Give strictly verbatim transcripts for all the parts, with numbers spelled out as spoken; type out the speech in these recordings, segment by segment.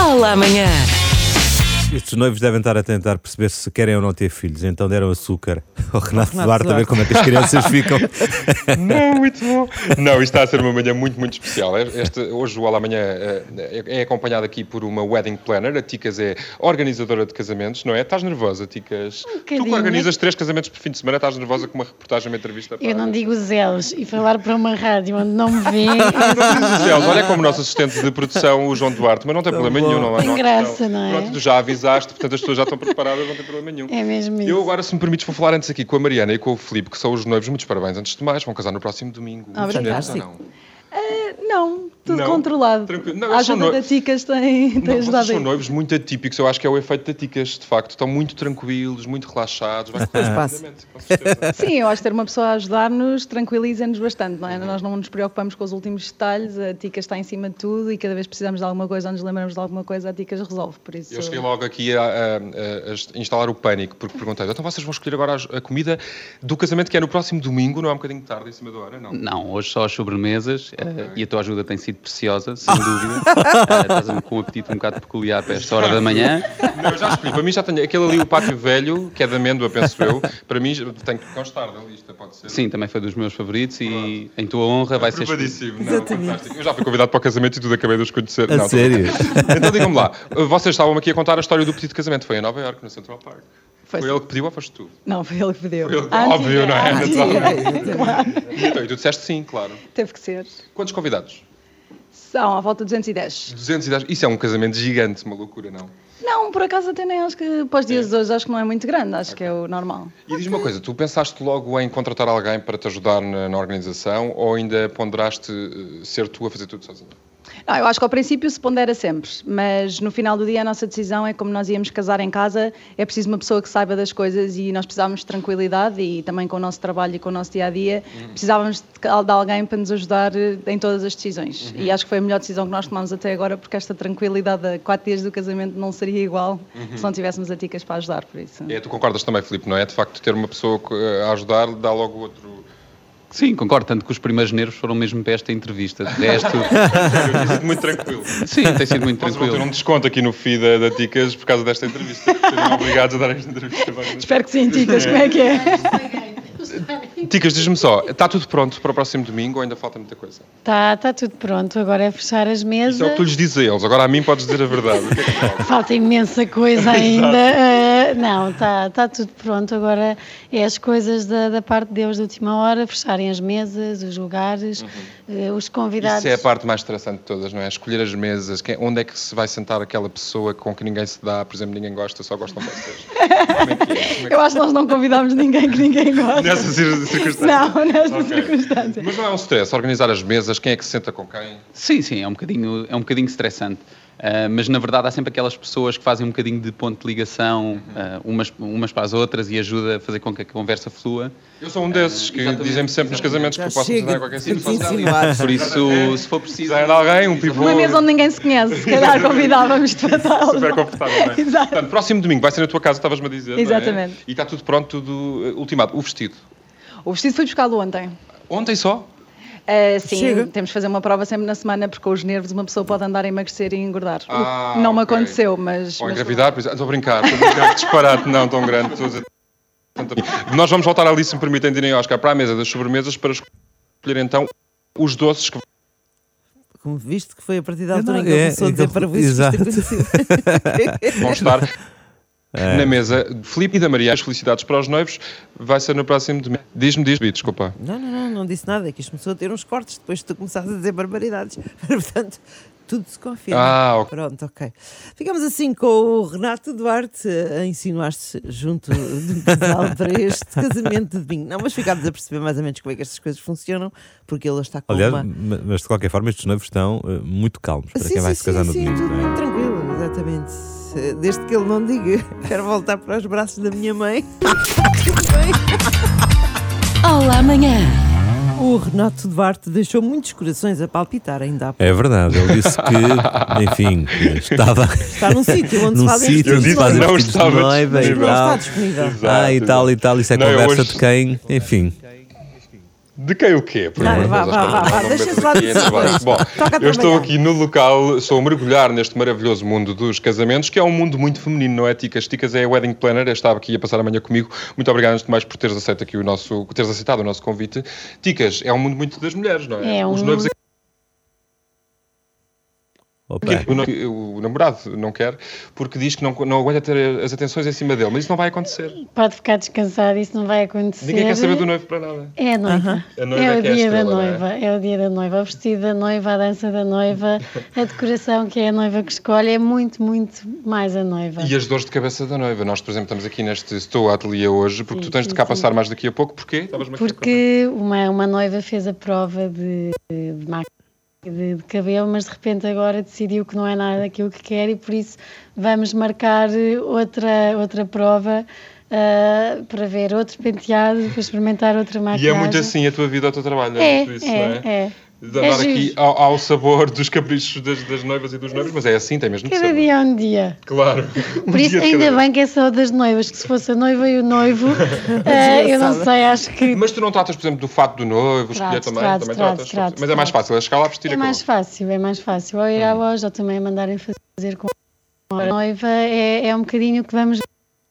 Olá, amanhã. Estes noivos devem estar a tentar perceber se querem ou não ter filhos, então deram açúcar ao Renato Duarte a ver como é que as crianças ficam. Não, muito bom. Não, isto está a ser uma manhã muito, muito especial. Este, hoje o Olá Amanhã é, é acompanhado aqui por uma wedding planner. A Ticas é organizadora de casamentos, não é? Estás nervosa, Ticas? Um tu que organizas três casamentos por fim de semana, estás nervosa com uma reportagem, uma entrevista? Eu não digo zelos e falar para uma rádio onde não me vê. Olha como o nosso assistente de produção, o João Duarte, mas não tem problema nenhum. Não, tem não, graça, não é? Pronto, tu já avisaste, portanto as pessoas já estão preparadas, não tem problema nenhum. É mesmo isso. Eu agora, se me permites, vou falar antes aqui com a Mariana e com o Filipe, que são os noivos. Muitos parabéns antes de mais, vão casar no próximo domingo. Obrigada. Ou não? Uh, não, tudo Não? controlado. Tranquilo. Não, A eles são ajuda no- da Ticas tem, tem Não, vocês ajudado são aí. noivos muito atípicos, eu acho que é o efeito da Ticas, de facto. Estão muito tranquilos, muito relaxados. Vai correr rapidamente, com certeza. Sim, eu acho que ter uma pessoa a ajudar-nos tranquiliza-nos bastante, não é? Nós não nos preocupamos com os últimos detalhes, a Ticas está em cima de tudo e cada vez que precisamos de alguma coisa ou nos lembramos de alguma coisa, a Ticas resolve, por isso... Eu cheguei logo aqui a, a- a- a instalar o pânico, porque perguntei, então vocês vão escolher agora a, a comida do casamento que é no próximo domingo, não é um bocadinho tarde, em cima da hora? Não. Não, hoje só as sobremesas, eh, e a tua ajuda tem sido preciosa, sem dúvida. Eh, Estás com um apetite um bocado peculiar para esta hora da manhã. Não, eu já escolhi. Para mim já tenho aquele ali, o pátio velho, que é de amêndoa, penso eu. Para mim tem que constar da lista, pode ser? Sim, também foi dos meus favoritos e em tua honra vai ser... Provadíssimo. Não, fantástico. Eu já fui convidado para o casamento e tudo acabei de os conhecer. A Não, sério? Então digam-me lá, vocês estavam aqui a contar a história do pedido de casamento. Foi em Nova Iorque, no Central Park. Foi, Foi ele que pediu ou foste tu? Não, foi ele que pediu. Foi ele que- A óbvio, não é? a antiga, claro. Então, e tu disseste sim, claro. Teve que ser. Quantos convidados? São à volta de duzentos e dez. duzentos e dez. Isso é um casamento gigante, uma loucura, não? Não, por acaso até nem acho que, para os dias de hoje, acho que não é muito grande, acho que é o normal. E diz-me uma coisa, tu pensaste logo em contratar alguém para te ajudar na, na organização ou ainda ponderaste eh, ser tu a fazer tudo sozinho? Não, eu acho que ao princípio se pondera sempre, mas no final do dia a nossa decisão é como nós íamos casar em casa, é preciso uma pessoa que saiba das coisas e nós precisávamos de tranquilidade e também com o nosso trabalho e com o nosso dia-a-dia, uhum. precisávamos de, de alguém para nos ajudar em todas as decisões. Uhum. E acho que foi a melhor decisão que nós tomamos até agora, porque esta tranquilidade a quatro dias do casamento não seria igual uhum. se não tivéssemos a Ticas para ajudar, por isso. É, tu concordas também, Filipe, não é? De facto, ter uma pessoa a ajudar dá logo outro... Sim, concordo, tanto que os primeiros nervos foram mesmo para esta entrevista. De resto... Tem sido muito tranquilo. Sim, tem sido muito Vocês vão tranquilo. ter um desconto aqui no feed da, da Ticas por causa desta entrevista. Serem obrigados a dar esta entrevista. Espero que sim, Ticas, como é que é? Ticas, diz-me só, está tudo pronto para o próximo domingo ou ainda falta muita coisa? Está tá tudo pronto, agora é fechar as mesas. Isso é o que tu lhes dizes a eles, agora a mim podes dizer a verdade. O que é que falta? Falta imensa coisa ainda. Uh, não, está tá tudo pronto, agora é as coisas da, da parte de Deus de última hora, fecharem as mesas, os lugares, uhum. uh, os convidados. Isso é a parte mais estressante de todas, não é? Escolher as mesas, quem, onde é que se vai sentar aquela pessoa com que ninguém se dá, por exemplo, ninguém gosta, só gostam vocês. Como é que é? Como é que Eu acho que nós não convidámos ninguém que ninguém gosta. Nessas circunstâncias? Não, nesta Ok. circunstância. Mas não é um stress organizar as mesas, quem é que se senta com quem? Sim, sim, é um bocadinho, é um bocadinho estressante. Uh, mas na verdade há sempre aquelas pessoas que fazem um bocadinho de ponto de ligação uh, umas, umas para as outras e ajuda a fazer com que a conversa flua. Eu sou um desses que exatamente. dizem-me sempre nos casamentos que eu posso sentar em qualquer sítio. Sim, posso sim, sentar ali. Por isso, se for preciso... Precisar de alguém, um pivô. Uma mesa onde ninguém se conhece, se calhar convidávamos-te para estar. Super confortável, não é? Exato. Portanto, próximo domingo vai ser na tua casa, estavas-me a dizer, não é? Exatamente. E está tudo pronto, tudo uh, ultimado. O vestido. O vestido foi buscado ontem. Ontem só? Uh, sim, Chega. temos que fazer uma prova sempre na semana, porque com os nervos uma pessoa pode andar a emagrecer e engordar. Ah, não me ok. aconteceu, mas... Ou mas- engravidar, por exemplo. Estou a brincar, estou a brincar, disparate, não tão grande. Estou a dizer... Nós vamos voltar ali, se me permitem, direm Oscar, para a mesa das sobremesas para escolher então os doces que... Como viste que foi a partir da altura Não, em que ele é, começou a é dizer que- para ver se isto exato. aconteceu. vão estar na mesa. Filipe e da Maria, as felicidades para os noivos, vai ser no próximo domingo. Diz-me, diz-me, desculpa. Não, não, não, não disse nada. É que isto começou a ter uns cortes depois de tu começares a dizer barbaridades. Portanto, tudo se confirma. Ah, ok. Pronto, ok. Ficamos assim com o Renato Duarte a insinuar-se junto do casal para este casamento de domingo. Não, mas ficámos a perceber mais ou menos como é que estas coisas funcionam, porque ele está com Aliás, uma... ma- mas de qualquer forma estes noivos estão uh, muito calmos para Sim, quem vai sim, se casar sim, no sim, domingo. tudo não é? muito tranquilo, exatamente. Desde que ele não diga, quero voltar para os braços da minha mãe. Tudo bem. Olá, amanhã. O Renato Duarte deixou muitos corações a palpitar ainda há pouco. É verdade, ele disse que, enfim, que estava Está num sítio onde num se fazem sítio onde se vestidos de fazem não vestidos de estava noiva e disponível. Não está tal. disponível. Exato, Ah, e tal, exato. e tal, isso é Não, eu conversa hoje- de quem, enfim. De quem o quê? Por Não, amor de vá, Deus, vá, as vá, coisas vá, não deixa-se metas lá aqui de entre decisões. baixo. Bom, Toca a eu estou trabalhar. aqui no local, estou a mergulhar neste maravilhoso mundo dos casamentos, que é um mundo muito feminino, não é, Ticas? Ticas é a wedding planner, estava aqui a passar a manhã comigo. Muito obrigado, antes de mais, por teres aceito aqui o nosso, teres aceitado o nosso convite. Ticas, é um mundo muito das mulheres, não é? É Os um- noivos aqui, Opa. o, no- o namorado não quer, porque diz que não, não aguenta ter as atenções em cima dele, mas isso não vai acontecer. Pode ficar descansado, isso não vai acontecer. Ninguém quer saber do noivo para nada. É a noiva. Aham. A noiva É é o que é a dia da estrela, não é? noiva. É o dia da noiva. O vestido da noiva, a dança da noiva, a decoração que é a noiva que escolhe é muito, muito mais a noiva. E as dores de cabeça da noiva. Nós, por exemplo, estamos aqui neste Estou Ateliê hoje, porque Sim, tu tens de sim, cá sim. passar mais daqui a pouco. Porquê? Estavas-me aqui a contar. Porque uma, uma noiva fez a prova de, de máquina de, de cabelo, mas de repente agora decidiu que não é nada daquilo que quer e por isso vamos marcar outra, outra prova ah, para ver outro penteado, para experimentar outra maquiagem. E é muito assim a tua vida, o teu trabalho. É, É, muito isso, é, não é? é. De andar É aqui giro. ao, ao sabor dos caprichos das, das noivas e dos noivos, mas é assim, tem mesmo de Cada ser. dia é um dia. Claro. Um Por isso, dia de ainda cada bem que é só das noivas, que se fosse a noiva e o noivo, ah, eu não sei, acho que vez. Mas tu não tratas, por exemplo, do fato do noivo, escolher Trato, também? trato, também trato, tratas? trato, mas é mais trato. fácil, é chegar lá a vestir é a mais fácil, é mais fácil. Ou ir à loja ou também mandarem fazer com a noiva, é, é um bocadinho que vamos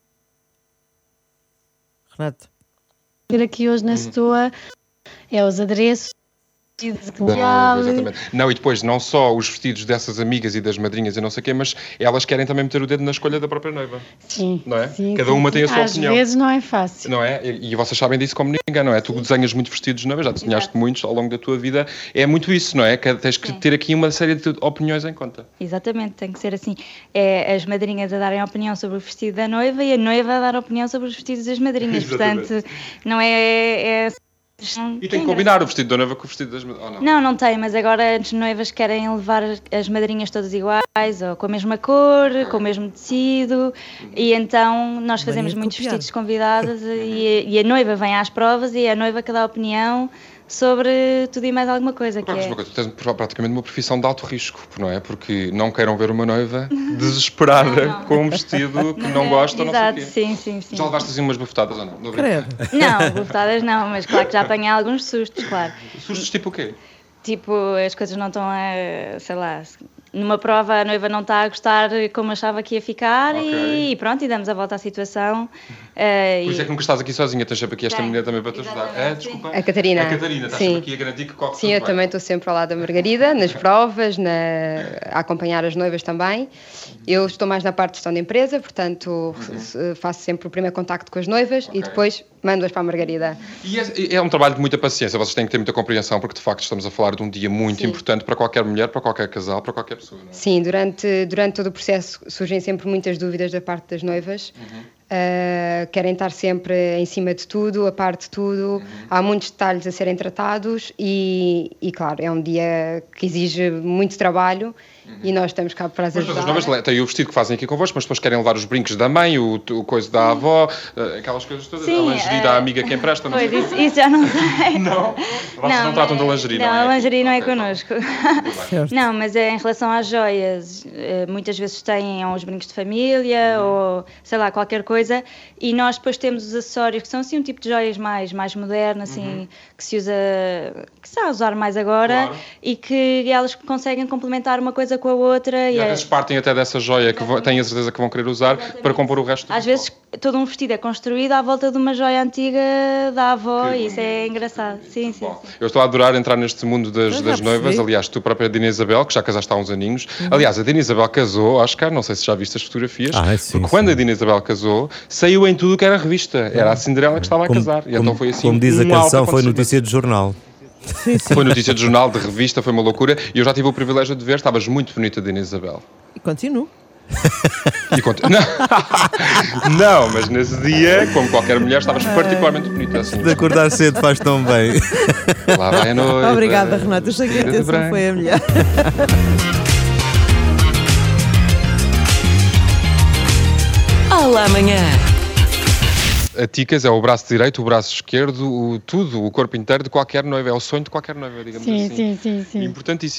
Renato. ver aqui hoje na Stoa, é os adereços, de Da mundial. noiva, exatamente. Não, e depois, não só os vestidos dessas amigas e das madrinhas e não sei o quê, mas elas querem também meter o dedo na escolha da própria noiva. Sim, Não é? sim, Cada sim, uma tem a sim. sua Às opinião. vezes não é fácil. Não é? E, e vocês sabem disso como ninguém, não é? Tu desenhas muito vestidos de noiva, já desenhaste muitos ao longo da tua vida. É muito isso, não é? Que tens que ter aqui uma série de opiniões em conta. Exatamente, tem que ser assim. É as madrinhas a darem opinião sobre o vestido da noiva e a noiva a dar opinião sobre os vestidos das madrinhas. Exatamente. Portanto, não é... é... E tem que combinar o vestido da noiva com o vestido das madrinhas. Oh, Não, não tem, mas agora as noivas querem levar as madrinhas todas iguais, ou com a mesma cor, com o mesmo tecido, e então nós fazemos Mania de muitos copiar. vestidos convidados e, e a noiva vem às provas e é a noiva que dá opinião sobre tudo e mais alguma coisa. Que Repara, é... uma coisa, tu tens praticamente uma profissão de alto risco, não é? Porque não queiram ver uma noiva desesperada Não, não. com um vestido que não gosta ou não sei o Exato, quê. sim, sim, sim. Já levaste assim umas bafetadas ou não? Não brinco. Credo. Não, bofetadas não, mas claro que já apanhei alguns sustos, claro. Sustos tipo o quê? Tipo, as coisas não estão a, sei lá, numa prova a noiva não está a gostar como achava que ia ficar Ok. e, e pronto, e damos a volta à situação. eh, Por isso e- é que nunca estás aqui sozinha, tens sempre aqui esta Tenho, menina também para te ajudar. exatamente, É, desculpa. A Catarina. A Catarina, estás Sim. sempre aqui a garantir que corre Sim, tudo eu bem. também estou sempre ao lado da Margarida, nas provas, na... a acompanhar as noivas também. Eu estou mais na parte de gestão da empresa, portanto se- faço sempre o primeiro contacto com as noivas Ok. e depois mando-as para a Margarida. E é, é um trabalho de muita paciência, vocês têm que ter muita compreensão, porque de facto estamos a falar de um dia muito Sim. importante para qualquer mulher, para qualquer casal, para qualquer pessoa. Não é? Sim, durante, durante todo o processo surgem sempre muitas dúvidas da parte das noivas. Uh, querem estar sempre em cima de tudo, a par de tudo. Há muitos detalhes a serem tratados e, e, claro, é um dia que exige muito trabalho e nós estamos cá para as Mas todas as ajudar. noivas le- têm o vestido que fazem aqui convosco, mas depois querem levar os brincos da mãe, o, o coisa da avó, eh, aquelas coisas todas, Sim, a lingerie eh, da amiga que empresta, não sei Pois, o isso, quê. isso já não sei. Não? Vocês não, tratam da lingerie, não, não, é? a lingerie não é Ok, connosco. Certo. Não, mas é em relação às joias, eh, muitas vezes têm uns brincos de família ou, sei lá, qualquer coisa, e nós depois temos os acessórios, que são assim um tipo de joias mais, mais moderno, assim, que se usa, que se está a usar mais agora, Claro. e que elas conseguem complementar uma coisa com a outra. E E às é- vezes partem até dessa joia que vão- têm a certeza que vão querer usar para compor o resto do Às pessoal. vezes todo um vestido é construído à volta de uma joia antiga da avó, Que e isso é engraçado. Sim, sim. Bom, eu estou a adorar entrar neste mundo das, Eu já das noivas. percebi. Aliás, tu própria, Dina Isabel, que já casaste há uns aninhos. Aliás, a Dina Isabel casou, Oscar, não sei se já viste as fotografias. Ah, sim, porque sim. quando a Dina Isabel casou, saiu em tudo que era revista. Era a Cinderela que estava a Como, casar. E como- então foi assim. como diz a um alto canção, foi acontecimento. notícia de jornal. Foi notícia de jornal, de revista, foi uma loucura. E eu já tive o privilégio de ver, estavas muito bonita, Dina Isabel. E continuo. E conta... não. não, mas nesse dia, como qualquer mulher, estavas particularmente bonita. Assim. De acordar cedo faz tão bem. Lá vai a noite. Obrigada, Renata. Eu sei que a intenção foi a melhor. Olá, amanhã. A Ticas é o braço direito, o braço esquerdo, o, tudo, o corpo inteiro de qualquer noiva. É o sonho de qualquer noiva, digamos Sim, assim. sim, sim, sim. Importantíssimo.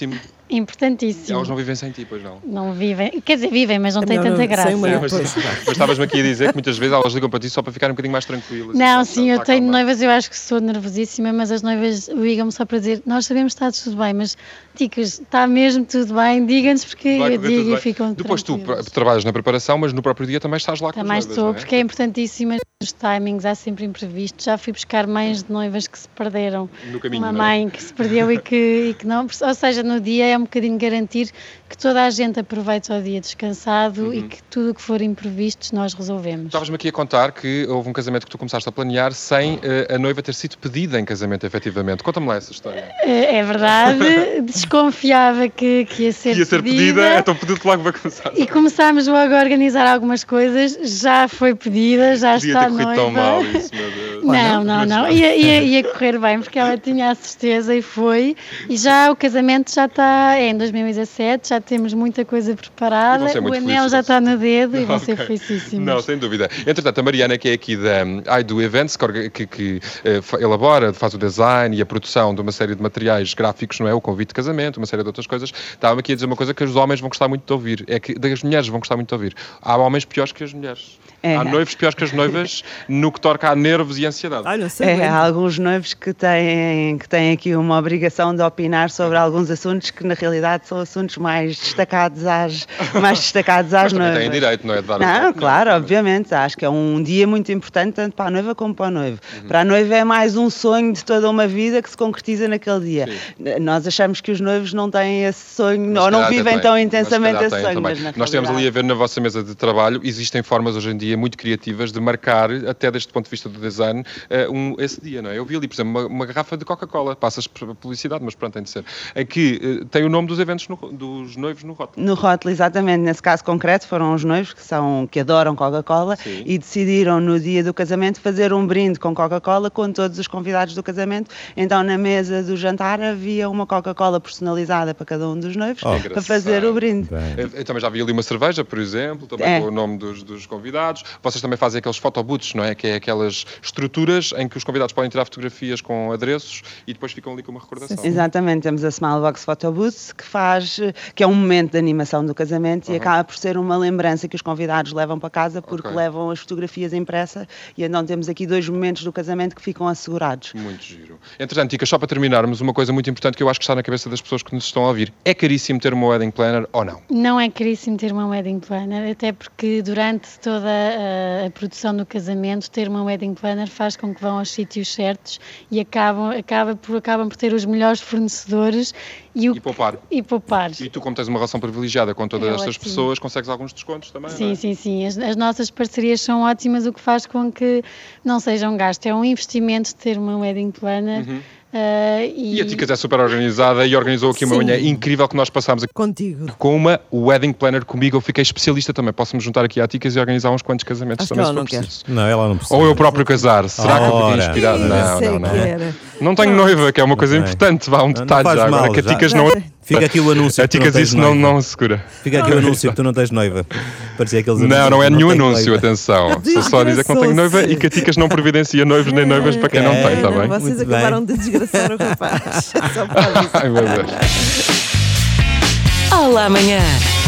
Importantíssimo. Elas não vivem sem ti, pois não? Não vivem, quer dizer, vivem, mas não têm Não, tanta não, graça. sem uma- Sim, mas, mas estavas-me aqui a dizer que muitas vezes elas ligam para ti só para ficarem um bocadinho mais tranquilas. Não, e sim, para- eu para tenho acalmar. noivas, eu acho que sou nervosíssima, mas as noivas ligam-me só para dizer, nós sabemos que está tudo bem, mas ticas, está mesmo tudo bem, digam-nos porque Vai eu correr digo tudo e bem. ficam Depois tu tranquilos. pra- trabalhas na preparação, mas no próprio dia também estás lá com Também as noivas, estou, não é? porque é importantíssimo os timings, há sempre imprevistos. Já fui buscar mães de noivas que se perderam. No caminho, Uma não é? mãe que se perdeu e que, e que não. Ou seja, no dia é um bocadinho garantir que toda a gente aproveite o dia descansado Uhum. e que tudo o que for imprevistos nós resolvemos. Estavas-me aqui a contar que houve um casamento que tu começaste a planear sem eh, a noiva ter sido pedida em casamento, efetivamente. Conta-me lá essa história. É, é verdade, desconfiava que, que ia ser Ia ser pedida, pedida. então pediu-te logo para começar. E começámos logo a organizar algumas coisas, já foi pedida, já Podia está ter corrido noiva. tão mal isso, meu Deus. Não, não, não, ia, ia, ia correr bem porque ela tinha a certeza e foi. E já o casamento já está, é em dois mil e dezassete, já temos muita coisa E preparada, vão ser o muito anel felizes. já está no dedo e vão Ok. ser felicíssimos. Não, sem dúvida. Entretanto, a Mariana, que é aqui da um, I Do Events, que, orga- que, que eh, fa- elabora, faz o design e a produção de uma série de materiais gráficos, não é? O convite de casamento, uma série de outras coisas, estava-me aqui a dizer uma coisa que os homens vão gostar muito de ouvir, é que as mulheres vão gostar muito de ouvir. Há homens piores que as mulheres. É. Há noivos piores que as noivas no que toca a nervos e ansiedade. Ai, não sei É, bem. há alguns noivos que têm, que têm aqui uma obrigação de opinar sobre alguns assuntos que na realidade são assuntos mais destacados às, mais destacados às Mas também noivas. têm direito, não é? De dar a sua Não, opinião, claro, também. obviamente. Acho que é um dia muito importante tanto para a noiva como para o noivo. Uhum. Para a noiva é mais um sonho de toda uma vida que se concretiza naquele dia. Nós achamos que os noivos não têm esse sonho, Mas ou se não calhar até vivem têm, tão mas se intensamente calhar esse têm sonho. também. Mas na Nós temos ali a realidade- ver na vossa mesa de trabalho, existem formas hoje em dia muito criativas de marcar, até deste ponto de vista do design, eh, um, esse dia, não é? Eu vi ali, por exemplo, uma, uma garrafa de Coca-Cola, passas por publicidade, mas pronto, tem de ser, em que eh, tem o nome dos eventos, no, dos noivos no rótulo. No rótulo, exatamente. Nesse caso concreto, foram os noivos que, são, que adoram Coca-Cola Sim. e decidiram, no dia do casamento, fazer um brinde com Coca-Cola com todos os convidados do casamento. Então, na mesa do jantar, havia uma Coca-Cola personalizada para cada um dos noivos Oh. para fazer o brinde. Bem. Eu, eu também já vi ali uma cerveja, por exemplo, também É. com o nome dos, dos convidados. Vocês também fazem aqueles photobooths, não é? Que é aquelas estruturas em que os convidados podem tirar fotografias com adereços e depois ficam ali com uma recordação. Exatamente, temos a Smilebox Photo Booth que faz, que é um momento de animação do casamento e acaba por ser uma lembrança que os convidados levam para casa porque Ok. levam as fotografias impressas e então temos aqui dois momentos do casamento que ficam assegurados. Muito giro. Entretanto, Tica, só para terminarmos, uma coisa muito importante que eu acho que está na cabeça das pessoas que nos estão a ouvir. É caríssimo ter uma wedding planner ou não? Não é caríssimo ter uma wedding planner, até porque durante toda a, a produção do casamento, ter uma wedding planner faz com que vão aos sítios certos e acabam, acaba por, acabam por ter os melhores fornecedores e, o, E poupar. e poupar. E tu, como tens uma relação privilegiada com todas É estas ótimo. pessoas, consegues alguns descontos também, não Sim, é? sim, sim. As, as nossas parcerias são ótimas, o que faz com que não seja um gasto. É um investimento ter uma wedding planner. Uhum. Uh, e, E a Ticas é super organizada e organizou aqui uma Sim. manhã incrível que nós passámos aqui Contigo. com uma wedding planner comigo. Eu fiquei especialista também. Posso-me juntar aqui à Ticas e organizar uns quantos casamentos Acho que também, ela se for não quer. preciso. Não, ela não precisa. Ou eu próprio casar. Será que eu Ora. fiquei inspirado? Não, Sei não, não. que era. Não tenho noiva, que é uma coisa Não tem. importante. Vá, um Não, detalhe não faz já. Agora mal, que a já- Ticas não... Fica aqui o anúncio A que tu não Ticas tens isso não, noiva. não segura. Fica aqui o anúncio que tu não tens noiva. Parecia aqueles anúncios Não, não é que nenhum tenho anúncio, noiva. atenção. Sou só a dizer que não tenho noiva e que a Ticas não providencia noivos nem noivas para quem não tem, está bem? Vocês Muito acabaram bem. de desgraçar o rapaz. Só para avisar. Ai, meu Deus. Olá, amanhã.